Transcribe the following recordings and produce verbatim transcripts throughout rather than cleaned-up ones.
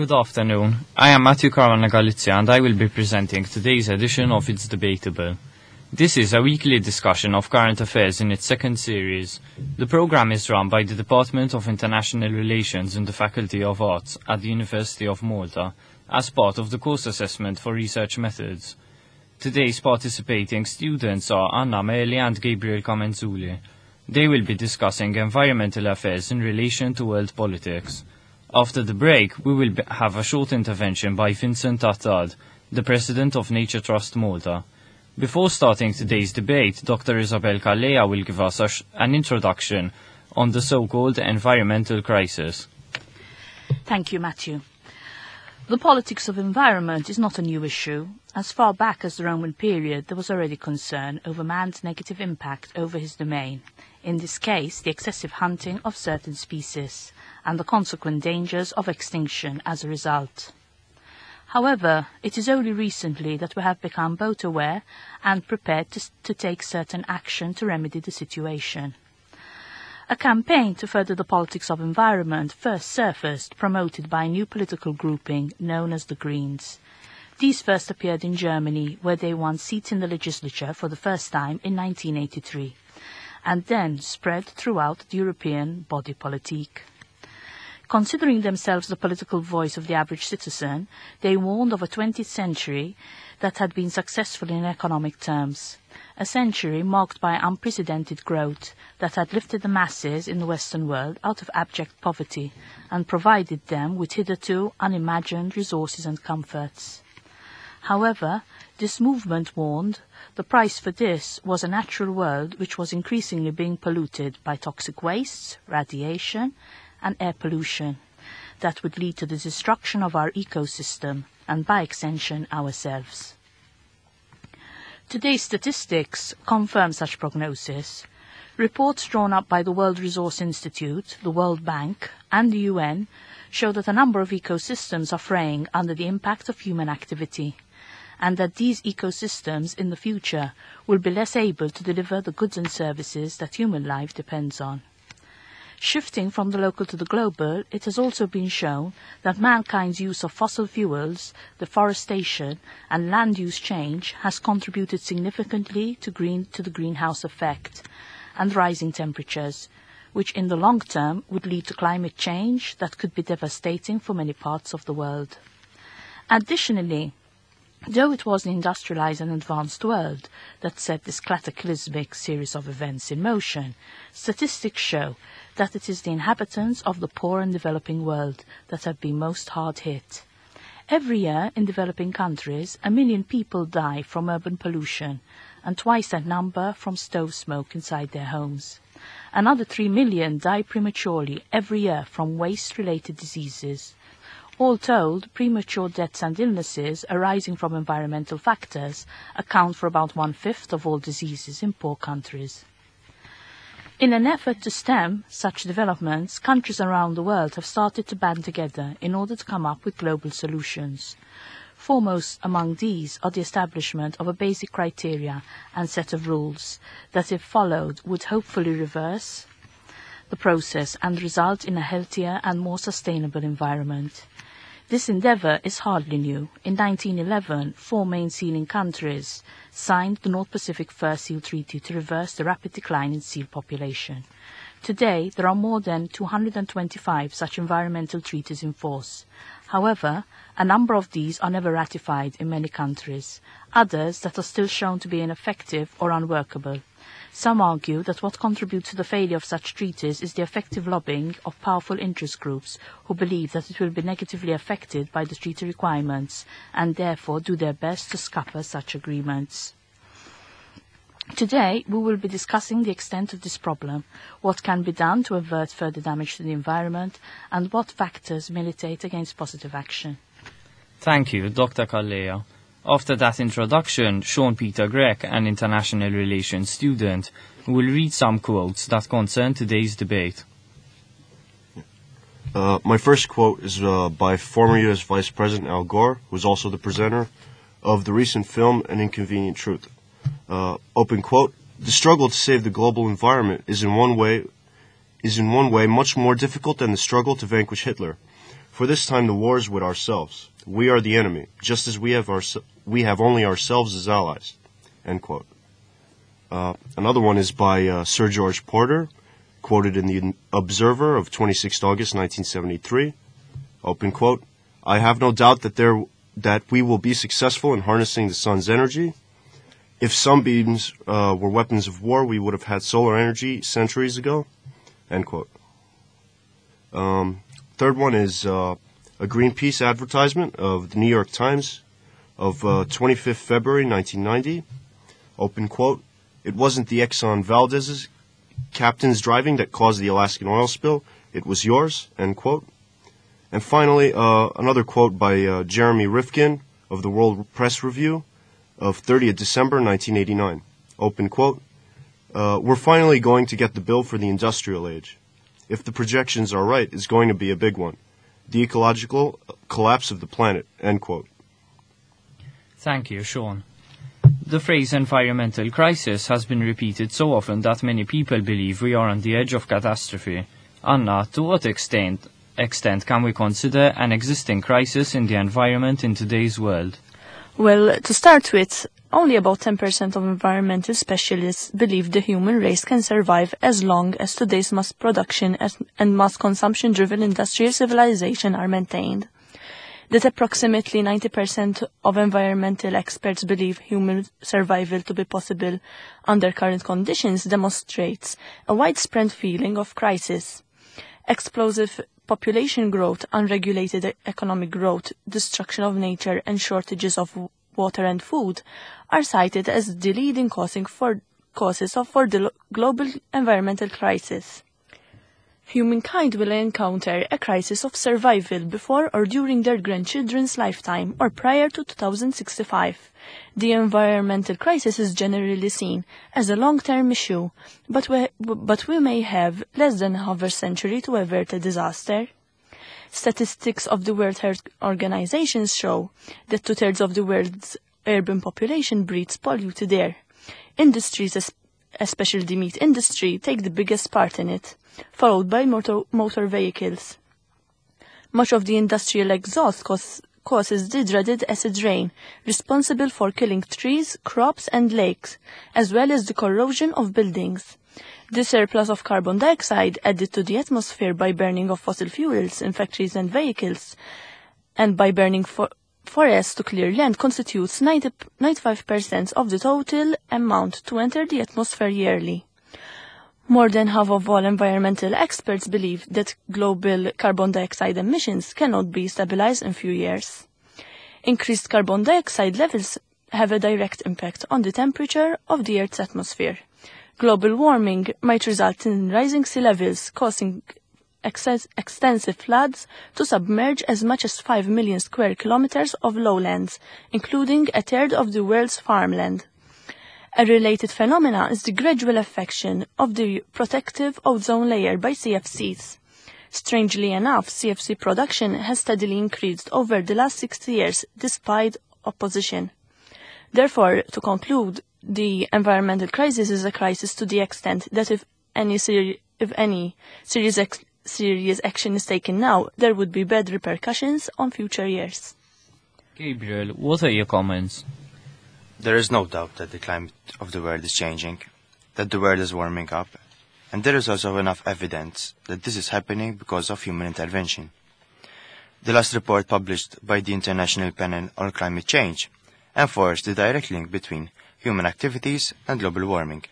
Good afternoon. I am Matthew Caruana Galizia and I will be presenting today's edition of It's Debatable. This is a weekly discussion of current affairs in its second series. The program is run by the Department of International Relations in the Faculty of Arts at the University of Malta as part of the course assessment for research methods. Today's participating students are Anna Meli and Gabriel Kamenzuli. They will be discussing environmental affairs in relation to world politics. After the break, we will have a short intervention by Vincent Attad, the President of Nature Trust Malta. Before starting today's debate, Doctor Isabel Calleja will give us a sh- an introduction on the so-called environmental crisis. Thank you, Matthew. The politics of environment is not a new issue. As far back as the Roman period, there was already concern over man's negative impact over his domain, in this case the excessive hunting of certain species, and the consequent dangers of extinction as a result. However, it is only recently that we have become both aware and prepared to, to take certain action to remedy the situation. A campaign to further the politics of environment first surfaced, promoted by a new political grouping known as the Greens. These first appeared in Germany, where they won seats in the legislature for the first time in nineteen eighty-three, and then spread throughout the European body politique. Considering themselves the political voice of the average citizen, they warned of a twentieth century that had been successful in economic terms, a century marked by unprecedented growth that had lifted the masses in the Western world out of abject poverty and provided them with hitherto unimagined resources and comforts. However, this movement warned the price for this was a natural world which was increasingly being polluted by toxic wastes, radiation, and air pollution that would lead to the destruction of our ecosystem and, by extension, ourselves. Today's statistics confirm such prognosis. Reports drawn up by the World Resource Institute, the World Bank, and the U N show that a number of ecosystems are fraying under the impact of human activity, and that these ecosystems in the future will be less able to deliver the goods and services that human life depends on. Shifting from the local to the global, it has also been shown that mankind's use of fossil fuels, deforestation, and land use change has contributed significantly to, green, to the greenhouse effect and rising temperatures, which in the long term would lead to climate change that could be devastating for many parts of the world. Additionally, though it was the industrialized and advanced world that set this cataclysmic series of events in motion, statistics show that it is the inhabitants of the poor and developing world that have been most hard hit. Every year in developing countries, a million people die from urban pollution, and twice that number from stove smoke inside their homes. Another three million die prematurely every year from waste-related diseases. All told, premature deaths and illnesses arising from environmental factors account for about one-fifth of all diseases in poor countries. In an effort to stem such developments, countries around the world have started to band together in order to come up with global solutions. Foremost among these are the establishment of a basic criteria and set of rules that, if followed, would hopefully reverse the process and result in a healthier and more sustainable environment. This endeavour is hardly new. In nineteen eleven, four main sealing countries signed the North Pacific Fur Seal Treaty to reverse the rapid decline in seal population. Today, there are more than two hundred twenty-five such environmental treaties in force. However, a number of these are never ratified in many countries, others that are still shown to be ineffective or unworkable. Some argue that what contributes to the failure of such treaties is the effective lobbying of powerful interest groups who believe that it will be negatively affected by the treaty requirements and therefore do their best to scupper such agreements. Today, we will be discussing the extent of this problem, what can be done to avert further damage to the environment, and what factors militate against positive action. Thank you, Doctor Calleja. After that introduction, Sean Peter Grech, an international relations student, will read some quotes that concern today's debate. Uh, my first quote is uh, by former U S Vice President Al Gore, who is also the presenter of the recent film An Inconvenient Truth. Uh, open quote, "The struggle to save the global environment is in one way is in one way much more difficult than the struggle to vanquish Hitler. For this time the war is with ourselves. We are the enemy, just as we have our, we have only ourselves as allies." End quote. Uh, another one is by uh, Sir George Porter, quoted in the Observer of twenty-sixth of August nineteen seventy-three. Open quote, "I have no doubt that there that we will be successful in harnessing the sun's energy. If sunbeams uh, were weapons of war, we would have had solar energy centuries ago." End quote. Um, third one is uh, a Greenpeace advertisement of the New York Times of uh, twenty-fifth of February nineteen ninety. Open quote, "It wasn't the Exxon Valdez's captain's driving that caused the Alaskan oil spill. It was yours." End quote. And finally, uh, another quote by uh, Jeremy Rifkin of the World Press Review of thirtieth of December nineteen eighty-nine. Open quote, uh, "We're finally going to get the bill for the industrial age. If the projections are right, it's going to be a big one. The ecological collapse of the planet." End quote. Thank you, Sean. The phrase environmental crisis has been repeated so often that many people believe we are on the edge of catastrophe. Anna, to what extent, extent can we consider an existing crisis in the environment in today's world? Well, to start with, only about ten percent of environmental specialists believe the human race can survive as long as today's mass production and mass consumption-driven industrial civilization are maintained. That approximately ninety percent of environmental experts believe human survival to be possible under current conditions demonstrates a widespread feeling of crisis. Explosive population growth, unregulated economic growth, destruction of nature, and shortages of water and food are cited as the leading causing for causes of for the global environmental crisis. Humankind will encounter a crisis of survival before or during their grandchildren's lifetime or prior to two thousand sixty-five. The environmental crisis is generally seen as a long-term issue, but we, but we may have less than half a century to avert a disaster. Statistics of the World Health Organization show that two-thirds of the world's urban population breathes polluted air. Industries, especially the meat industry, take the biggest part in it, followed by motor, motor vehicles. Much of the industrial exhaust cause, causes the dreaded acid rain, responsible for killing trees, crops, and lakes, as well as the corrosion of buildings. The surplus of carbon dioxide added to the atmosphere by burning of fossil fuels in factories and vehicles, and by burning for forests to clear land constitutes ninety, ninety-five percent of the total amount to enter the atmosphere yearly. More than half of all environmental experts believe that global carbon dioxide emissions cannot be stabilized in few years. Increased carbon dioxide levels have a direct impact on the temperature of the Earth's atmosphere. Global warming might result in rising sea levels, causing Excess, extensive floods to submerge as much as five million square kilometers of lowlands, including a third of the world's farmland. A related phenomenon is the gradual affection of the protective ozone layer by C F Cs. Strangely enough, C F C production has steadily increased over the last sixty years despite opposition. Therefore, to conclude, the environmental crisis is a crisis to the extent that if any, seri- if any serious ex- serious action is taken now, there would be bad repercussions on future years. Gabriel, what are your comments? There is no doubt that the climate of the world is changing, that the world is warming up, and there is also enough evidence that this is happening because of human intervention. The last report published by the International Panel on Climate Change enforced the direct link between human activities and global warming.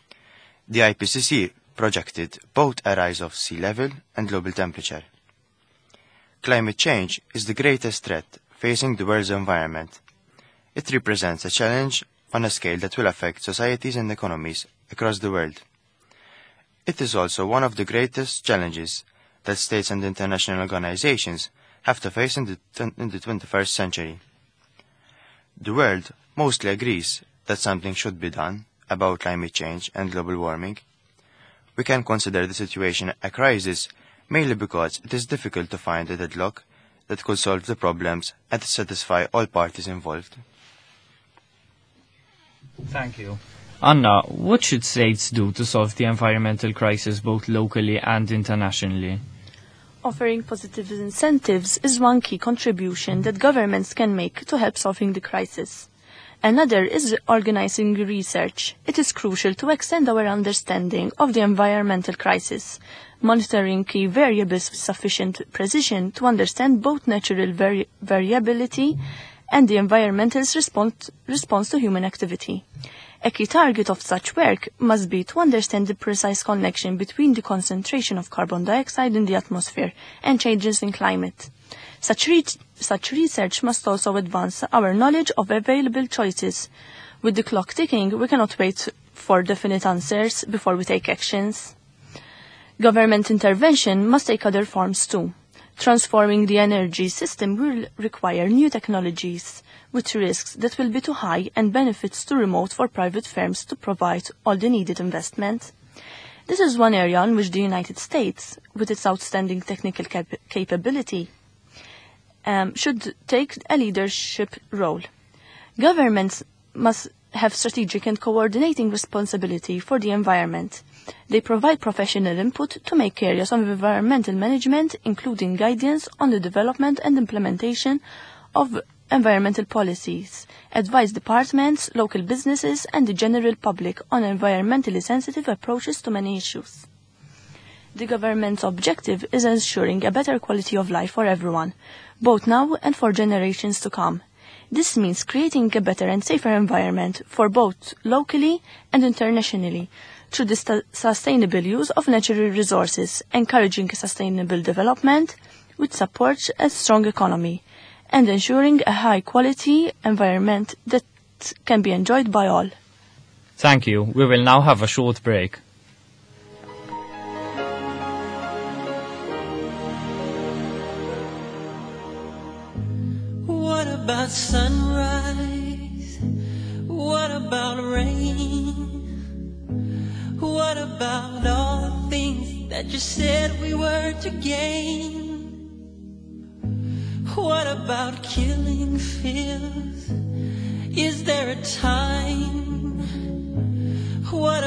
The I P C C projected both a rise of sea level and global temperature. Climate change is the greatest threat facing the world's environment. It represents a challenge on a scale that will affect societies and economies across the world. It is also one of the greatest challenges that states and international organizations have to face in the, in the twenty-first century. The world mostly agrees that something should be done about climate change and global warming. We can consider the situation a crisis mainly because it is difficult to find a deadlock that could solve the problems and satisfy all parties involved. Thank you. Anna, what should states do to solve the environmental crisis both locally and internationally? Offering positive incentives is one key contribution that governments can make to help solving the crisis. Another is organizing research. It is crucial to extend our understanding of the environmental crisis, monitoring key variables with sufficient precision to understand both natural vari- variability and the environmental response, response to human activity. A key target of such work must be to understand the precise connection between the concentration of carbon dioxide in the atmosphere and changes in climate. Such, re- such research must also advance our knowledge of available choices. With the clock ticking, we cannot wait for definite answers before we take actions. Government intervention must take other forms too. Transforming the energy system will require new technologies, with risks that will be too high and benefits too remote for private firms to provide all the needed investment. This is one area in which the United States, with its outstanding technical cap- capability, um, should take a leadership role. Governments must have strategic and coordinating responsibility for the environment. They provide professional input to make areas of environmental management, including guidance on the development and implementation of environmental policies, advise departments, local businesses, and the general public on environmentally sensitive approaches to many issues. The government's objective is ensuring a better quality of life for everyone, both now and for generations to come. This means creating a better and safer environment for both locally and internationally through the st- sustainable use of natural resources, encouraging sustainable development, which supports a strong economy, and ensuring a high-quality environment that can be enjoyed by all. Thank you. We will now have a short break. What about sunrise? What about rain? What about all the things that you said we were to gain? What about killing fears? Is there a time? What